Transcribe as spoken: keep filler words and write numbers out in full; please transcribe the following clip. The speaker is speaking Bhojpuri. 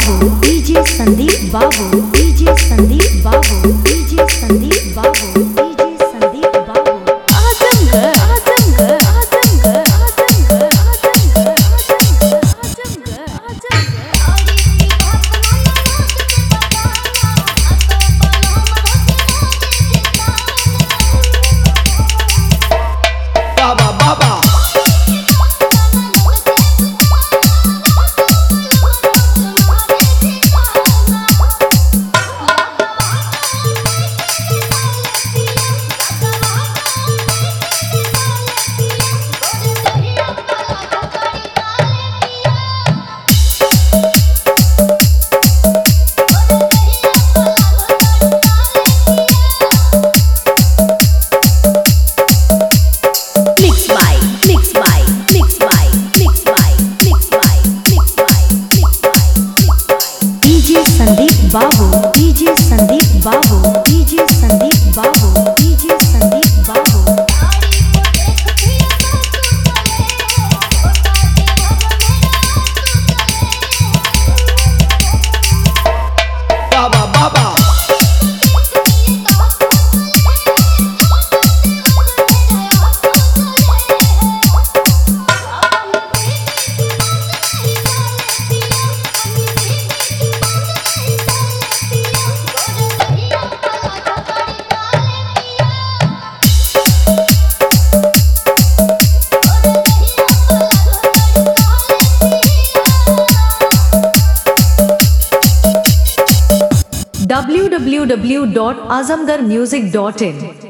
बाबू डीजे संदीप बाबू डीजे संदीप बाबू डीजे संदीप बाबू डीजे संदीप बाबू आजमगढ़ आजमगढ़ आजमगढ़ आजमगढ़ आजमगढ़ आजमगढ़ बाबा बाबा संदीप बाबू डीजे संदीप बाबू डीजे संदीप बाबू डीजे संदीप बाबू बाबा बाबा W W W dot Azamgarh music dot इन